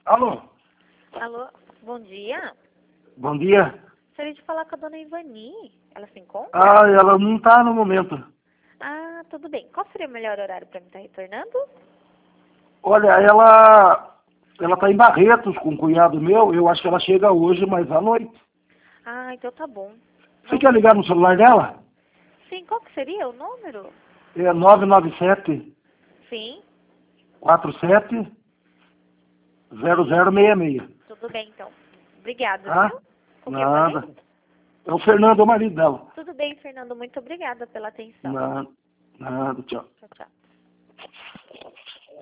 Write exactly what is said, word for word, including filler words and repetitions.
Alô? Alô, bom dia. Bom dia. Gostaria de falar com a dona Ivani. Ela se encontra? Ah, ela não está no momento. Ah, tudo bem. Qual seria o melhor horário para mim estar retornando? Olha, ela ela está em Barretos com um cunhado meu. Eu acho que ela chega hoje, mas à noite. Ah, então tá bom. Você quer ligar no celular dela? Sim, qual que seria o número? É nove nove sete, Sim, quatro sete, zero zero seis seis. tudo bem então. Obrigada, Tá? viu? Com quem eu Nada. falei? É o Fernando, o marido dela. Tudo bem, Fernando. Muito obrigada pela atenção. Nada. Nada, tchau. Tchau, tchau.